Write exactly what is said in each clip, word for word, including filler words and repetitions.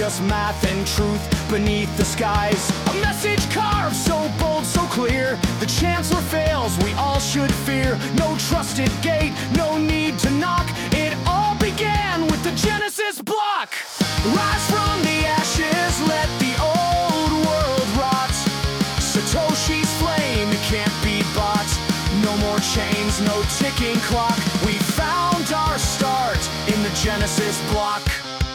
just math and truth beneath the skies. A message carved so bold, so clear. The chancellor fails, we all should fear. No trusted gate, no need to knock. It all began with the Genesis block. Rise from the ashes, let the old world rot. Satoshi's flame, it can't be bought. No more chains, no ticking clock. We found our start in the Genesis block.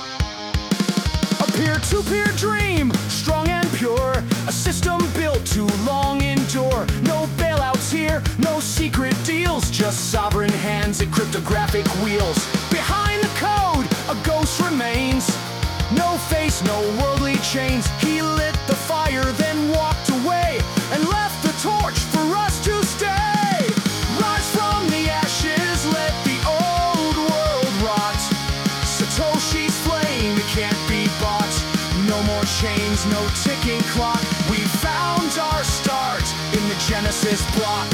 A peer-to-peer dream, strong and pure. A system built to long endure. No bailouts here, no secret deals. Just sovereign hands and cryptographic wheels. Behind the code, a ghost remains. No face, no worldly chains. He lit the fire, then walked away and left the torch for us to stay. Rise from the ashes, let the old world rot. Satoshi's flame, it can't be bought. No more chains, no ticking clock. We found our start in the Genesis block.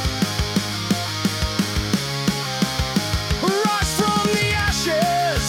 Rise from the ashes.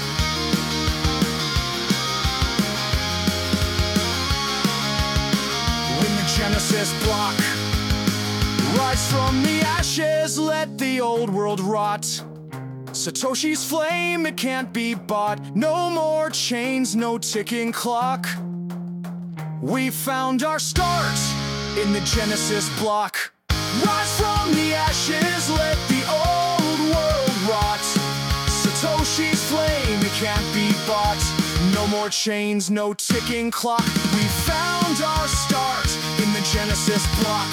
In the Genesis block. Rise from the ashes, let the old world rot. Satoshi's flame, it can't be bought. No more chains, no ticking clock. We found our start in the Genesis block. Rise from the ashes, let the old world rot. Satoshi's flame, it can't be bought. No more chains, no ticking clock. We found our start in the Genesis block.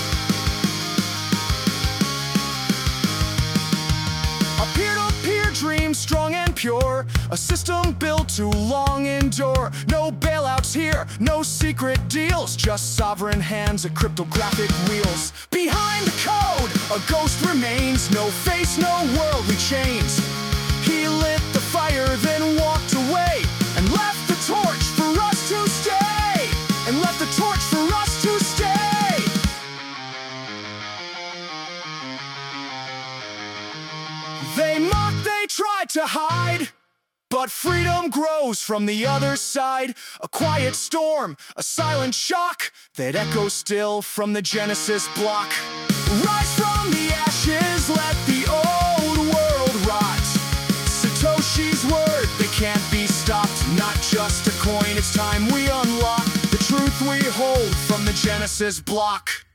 A peer-to-peer dream, strong and pure. A system built to long endure. No bailouts here, no secret deals. Just sovereign hands and cryptographic wheels. Behind the code, a ghost remains. No face, no worldly chains. He lit the fire, then walked away and left the torch for us to stay. And left the torch for us to stay. They mock, they try to hide, but freedom grows from the other side. A quiet storm, a silent shock that echoes still from the Genesis block. Rise from the ashes, let the old world rot. Satoshi's word, they can't be stopped. Not just a coin, it's time we unlock the truth we hold from the Genesis block.